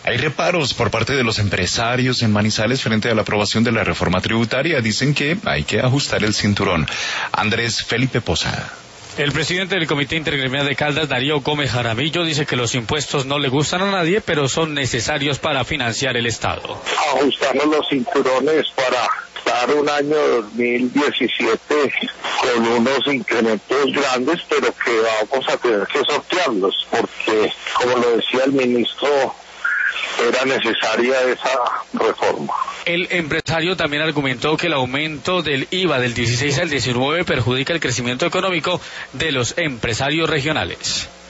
Hay reparos por parte de los empresarios en Manizales frente a la aprobación de la reforma tributaria. Dicen que hay que ajustar el cinturón. Andrés Felipe Posada. El presidente del Comité Intergremial de Caldas, Darío Gómez Jaramillo, dice que los impuestos no le gustan a nadie, pero son necesarios para financiar el Estado. Ajustamos los cinturones para estar un año 2017 con unos incrementos grandes, pero que vamos a tener que sortearlos, porque, como lo decía el ministro, era necesaria esa reforma. El empresario también argumentó que el aumento del IVA del 16 al 19 perjudica el crecimiento económico de los empresarios regionales.